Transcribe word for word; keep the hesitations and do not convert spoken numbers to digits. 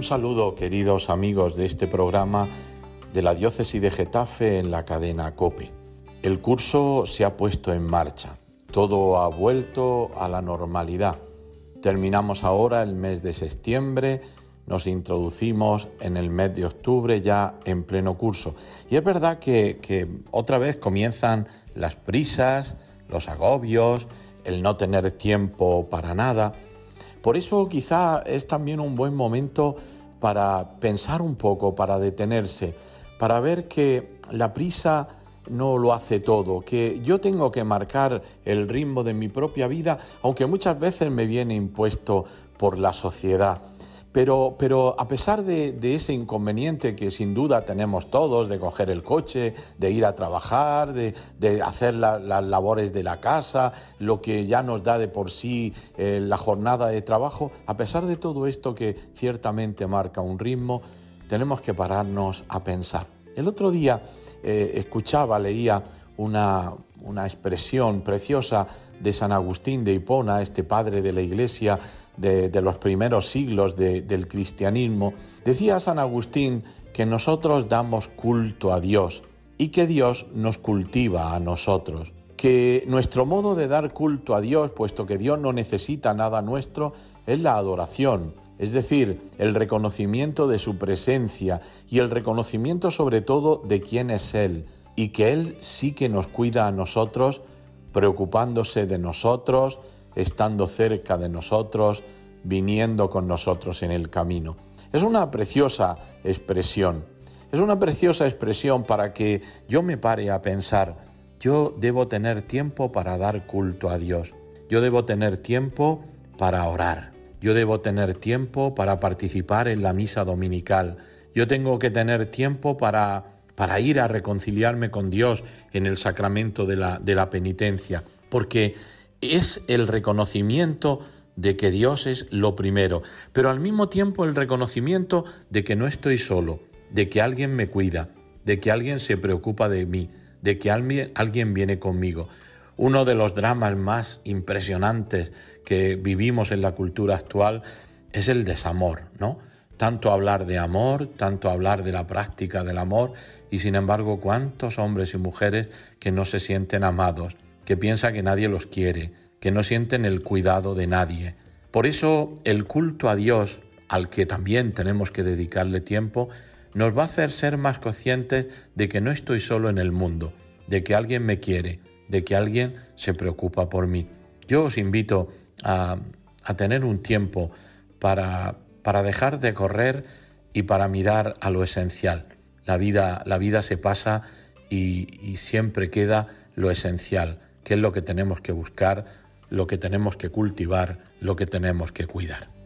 Un saludo, queridos amigos de este programa de la Diócesis de Getafe en la cadena COPE. El curso se ha puesto en marcha, todo ha vuelto a la normalidad. Terminamos ahora el mes de septiembre, nos introducimos en el mes de octubre ya en pleno curso. Y es verdad que, que otra vez comienzan las prisas, los agobios, el no tener tiempo para nada. Por eso quizá es también un buen momento para pensar un poco, para detenerse, para ver que la prisa no lo hace todo, que yo tengo que marcar el ritmo de mi propia vida, aunque muchas veces me viene impuesto por la sociedad. Pero, pero a pesar de, de ese inconveniente que sin duda tenemos todos, de coger el coche, de ir a trabajar, de, de hacer la, las labores de la casa, lo que ya nos da de por sí eh, la jornada de trabajo, a pesar de todo esto que ciertamente marca un ritmo, tenemos que pararnos a pensar. El otro día eh, escuchaba, leía una, una expresión preciosa de San Agustín de Hipona, este padre de la Iglesia, De, de los primeros siglos de, del cristianismo. Decía San Agustín que nosotros damos culto a Dios y que Dios nos cultiva a nosotros, que nuestro modo de dar culto a Dios, puesto que Dios no necesita nada nuestro, es la adoración, es decir, el reconocimiento de su presencia y el reconocimiento sobre todo de quién es Él, y que Él sí que nos cuida a nosotros, preocupándose de nosotros, estando cerca de nosotros, viniendo con nosotros en el camino. Es una preciosa expresión, es una preciosa expresión para que yo me pare a pensar, yo debo tener tiempo para dar culto a Dios, yo debo tener tiempo para orar, yo debo tener tiempo para participar en la misa dominical, yo tengo que tener tiempo para, para ir a reconciliarme con Dios en el sacramento de la, de la penitencia, porque es el reconocimiento de que Dios es lo primero, pero al mismo tiempo el reconocimiento de que no estoy solo, de que alguien me cuida, de que alguien se preocupa de mí, de que alguien, alguien viene conmigo. Uno de los dramas más impresionantes que vivimos en la cultura actual es el desamor, ¿no? Tanto hablar de amor, tanto hablar de la práctica del amor, y sin embargo, ¿cuántos hombres y mujeres que no se sienten amados, que piensan que nadie los quiere, que no sienten el cuidado de nadie? Por eso el culto a Dios, al que también tenemos que dedicarle tiempo, nos va a hacer ser más conscientes de que no estoy solo en el mundo, de que alguien me quiere, de que alguien se preocupa por mí. Yo os invito a, a tener un tiempo para, para dejar de correr y para mirar a lo esencial. La vida, la vida se pasa y, y siempre queda lo esencial, que es lo que tenemos que buscar, lo que tenemos que cultivar, lo que tenemos que cuidar.